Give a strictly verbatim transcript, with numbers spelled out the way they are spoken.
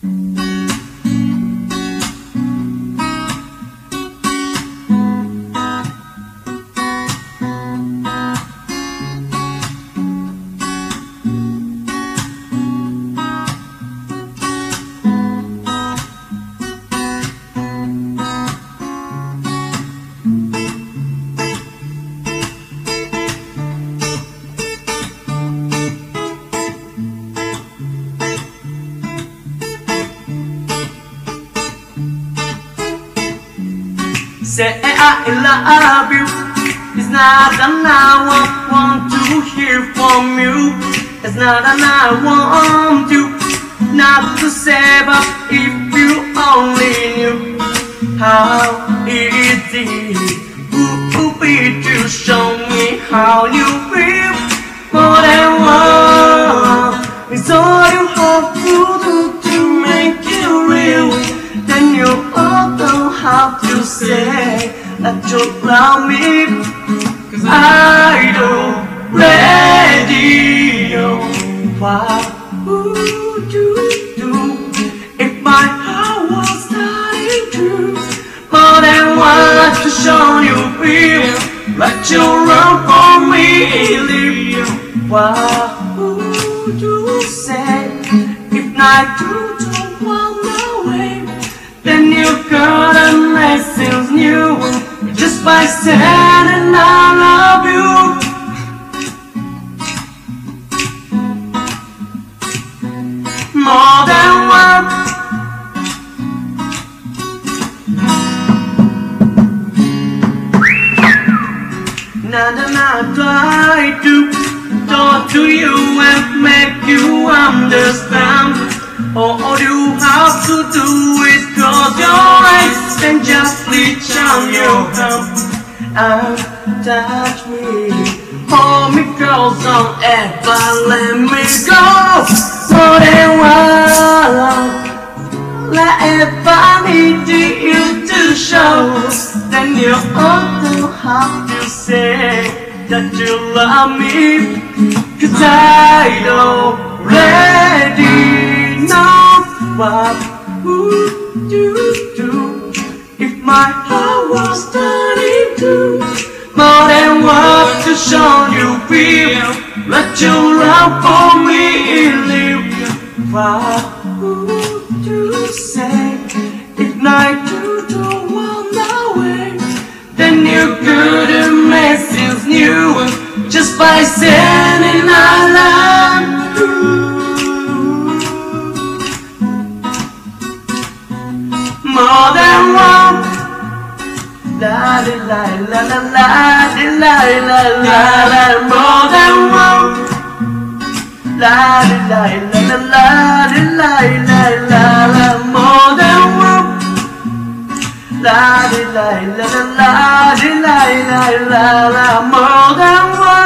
Say I love you. It's not an I want to hear from you. It's not an I want you not to say, but if you only knew how easy it would be to show me how you feel more than what it's all you have to do to make it real. Then you all don't have to say that you love me, 'cause I don't ready know what would you do if my heart was starting to more than what to show you feel, but you run for me, leave. What would you say if night you don't want away? Then you gotta make things new just by saying I love you. More than one. Now that I try to talk to you and make you understand, all you have to do is close your eyes and just reach out your hand and touch me. Hold me close, don't ever let me go. More than one, like if I need you to show, then you also have to say that you love me, 'cause I don't already know what would you do if my heart was turning to more than what to show you feel, let you run for me, leave. What would you say if night you don't want away? Then you couldn't make things new just by saying I love you. More than one. La la la la la la la la la. More than one. La la la la la la la la la. More than one. La la la la la la la la la. More than one.